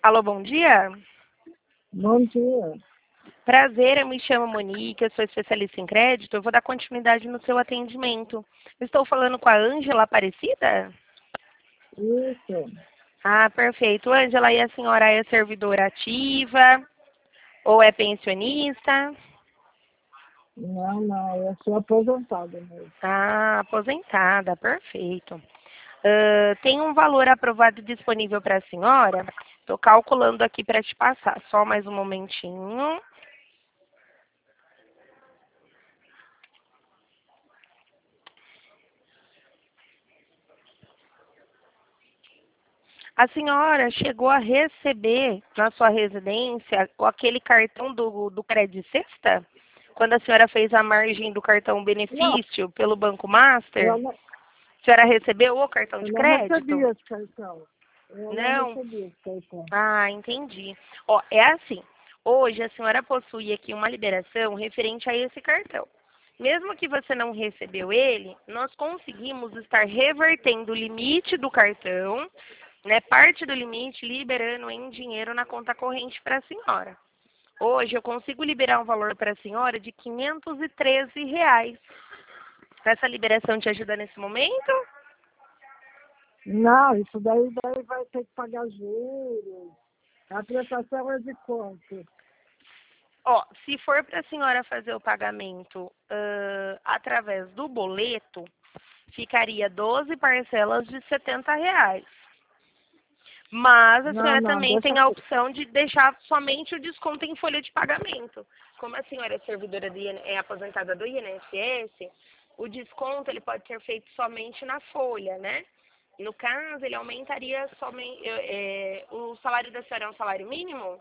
Alô, bom dia. Bom dia. Prazer, eu me chamo Monique, eu sou especialista em crédito. Eu vou dar continuidade no seu atendimento. Estou falando com a Ângela Aparecida? Isso. Ah, perfeito. Ângela, e a senhora é servidora ativa ou é pensionista? Não, eu sou aposentada mesmo. Ah, aposentada, perfeito. Tem um valor aprovado disponível para a senhora? Estou calculando aqui para te passar. Só mais um momentinho. A senhora chegou a receber na sua residência aquele cartão do Credit Sexta? Quando a senhora fez a margem do cartão Não, benefício pelo Banco Master? eu não, A senhora recebeu o cartão eu de não recebi crédito? esse cartão. Eu não Não? recebi esse cartão. Ah, entendi. Ó, é assim. Hoje a senhora possui aqui uma liberação referente a esse cartão. Mesmo que você não recebeu ele, nós conseguimos estar revertendo o limite do cartão, né, parte do limite, liberando em dinheiro na conta corrente para a senhora. Hoje eu consigo liberar um valor para a senhora de R$ 513. Essa liberação te ajuda nesse momento? Não, isso daí vai ter que pagar juros. A prestação é de quanto? Ó, se for para a senhora fazer o pagamento através do boleto, ficaria 12 parcelas de R$ 70. Mas a Não, senhora não, também deixa tem a aqui. opção de deixar somente o desconto em folha de pagamento. Como a senhora é servidora é aposentada do INSS, o desconto ele pode ser feito somente na folha, né? No caso, ele aumentaria somente. O salário da senhora é um salário mínimo?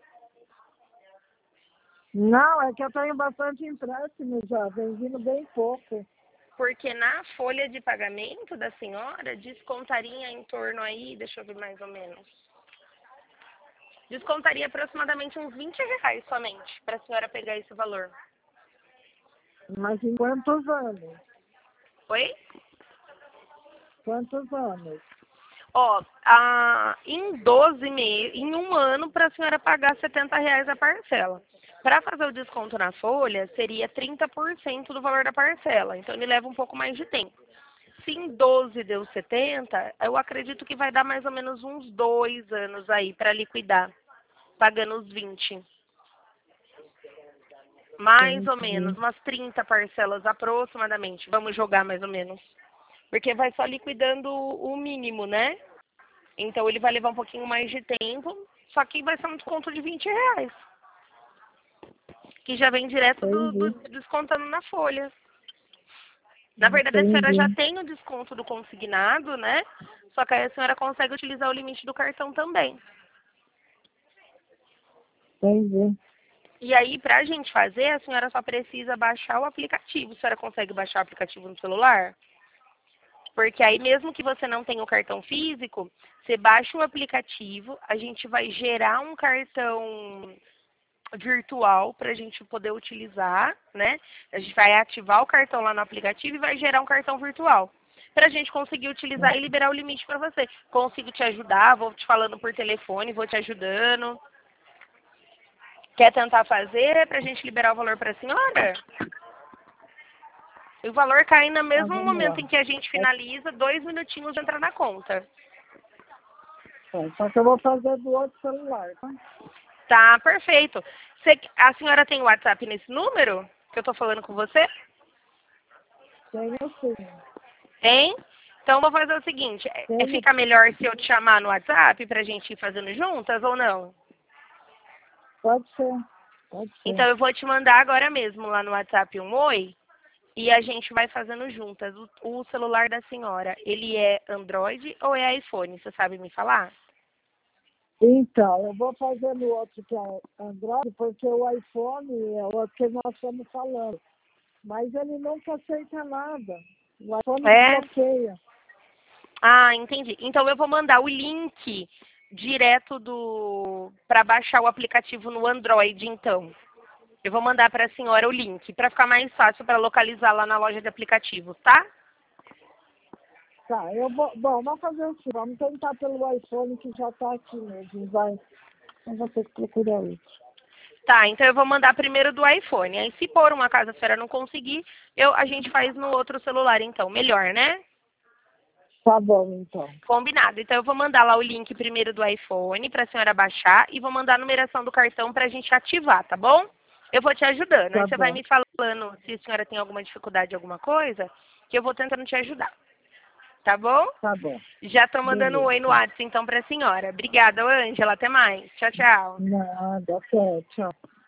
Não, é que eu tenho bastante empréstimo já, vem vindo bem pouco. Porque na folha de pagamento da senhora descontaria em torno aí, deixa eu ver mais ou menos. Descontaria aproximadamente uns R$ 20 somente, para a senhora pegar esse valor. Mas em quantos anos? Oi? Quantos anos? Ó, em 12 meses, em um ano, para a senhora pagar R$ 70 a parcela. Para fazer o desconto na folha, seria 30% do valor da parcela. Então, ele leva um pouco mais de tempo. Se em 12 deu 70, eu acredito que vai dar mais ou menos uns 2 anos aí para liquidar, pagando os 20. Mais ou menos, Entendi. umas 30 parcelas aproximadamente. Vamos jogar mais ou menos. Porque vai só liquidando o mínimo, né? Então ele vai levar um pouquinho mais de tempo, só que vai ser um desconto de R$ 20, que já vem direto do Entendi. descontando na folha. Na verdade, a senhora já Entendi. tem o desconto do consignado, né? Só que aí a senhora consegue utilizar o limite do cartão também. Entendi. E aí, para a gente fazer, a senhora só precisa baixar o aplicativo. A senhora consegue baixar o aplicativo no celular? Porque aí, mesmo que você não tenha o cartão físico, você baixa o aplicativo, a gente vai gerar um cartão virtual para a gente poder utilizar, né? A gente vai ativar o cartão lá no aplicativo e vai gerar um cartão virtual para a gente conseguir utilizar e liberar o limite para você. Consigo te ajudar, vou te falando por telefone, vou te ajudando. Quer tentar fazer para a gente liberar o valor para a senhora? E o valor cai no Tá, mesmo vamos lá. momento em que a gente finaliza, 2 minutinhos entra na conta. Só que eu vou fazer do outro celular, tá? Tá, perfeito. A senhora tem WhatsApp nesse número que eu tô falando com você? Tenho sim. Tem? Então vou fazer o seguinte, Tenho. fica melhor se eu te chamar no WhatsApp pra gente ir fazendo juntas ou não? Pode ser. Pode ser. Então eu vou te mandar agora mesmo lá no WhatsApp um oi e a gente vai fazendo juntas. O celular da senhora, ele é Android ou é iPhone? Você sabe me falar? Então, eu vou fazer no outro que é Android, porque o iPhone é o outro que nós estamos falando. Mas ele nunca aceita nada. O iPhone É? bloqueia. Ah, entendi. Então eu vou mandar o link direto do para baixar o aplicativo no Android, então. Eu vou mandar para a senhora o link para ficar mais fácil para localizar lá na loja de aplicativos, tá? Tá, eu vou. Bom, vamos fazer assim. Vamos tentar pelo iPhone que já está aqui mesmo. Vai. Então vou ter que procurar outro. Tá, então eu vou mandar primeiro do iPhone. Aí se por uma caso a senhora não conseguir, a gente faz no outro celular então. Melhor, né? Tá bom, então. Combinado. Então eu vou mandar lá o link primeiro do iPhone para a senhora baixar e vou mandar a numeração do cartão para a gente ativar, tá bom? Eu vou te ajudando. Aí Tá você vai bom. me falando se a senhora tem alguma dificuldade, alguma coisa, que eu vou tentando te ajudar. Tá bom? Tá bom. Já tô mandando um Beleza. oi no WhatsApp então para a senhora. Obrigada, Ângela. Até mais. Tchau, tchau. Nada, até, tchau.